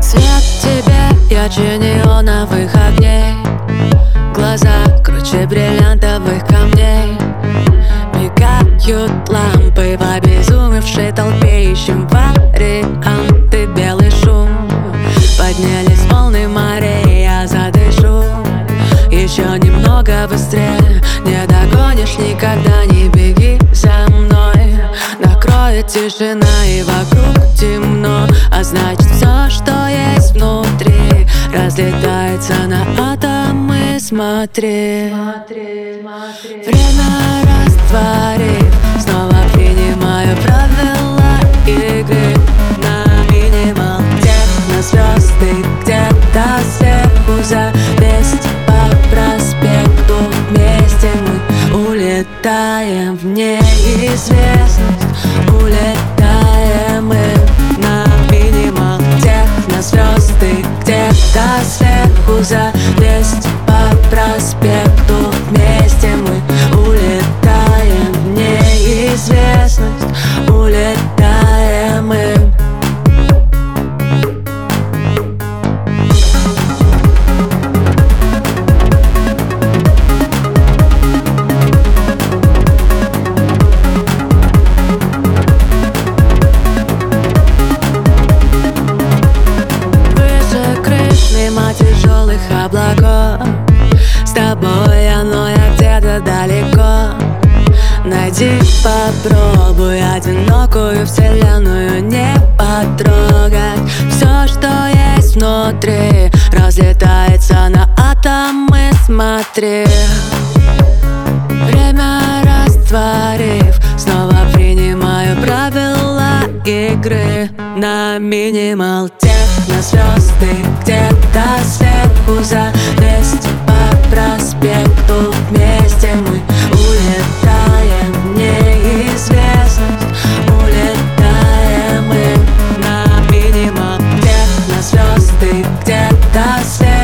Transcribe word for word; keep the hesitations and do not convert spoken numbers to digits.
Свет в тебе ярче неоновых огней, глаза круче бриллиантовых камней. Мигают лампы в обезумевшей толпе, ищем варианты, белый шум. Поднялись волны морей, я задышу еще немного быстрее. Не догонишь никогда, не беги за мной. Накроет тишина и вокруг темно, а значит все, что есть внутри, разлетается на атомы. Смотри, смотри, смотри. Время растворив, снова принимаю правила игры. На минимал техно звезды где-то сверху, завесть по проспекту. Вместе мы улетаем в неизвестность. Улетаем мы на минимал техно звезды где-то сверху, завесть по проспекту. Вместе мы улетаем в неизвестность. Улетаем мы. Мимо тяжелых облаков, с тобой я, но я где-то далеко. Найди, попробуй одинокую вселенную не потрогать. Все, что есть внутри, разлетается на атомы. Смотри, время растворив, снова принимаю правила игры. На минимал техно звезды где-то сверху, завесть по проспекту. Вместе мы улетаем в неизвестность. Улетаем мы на минимал техно звезды где-то сверху.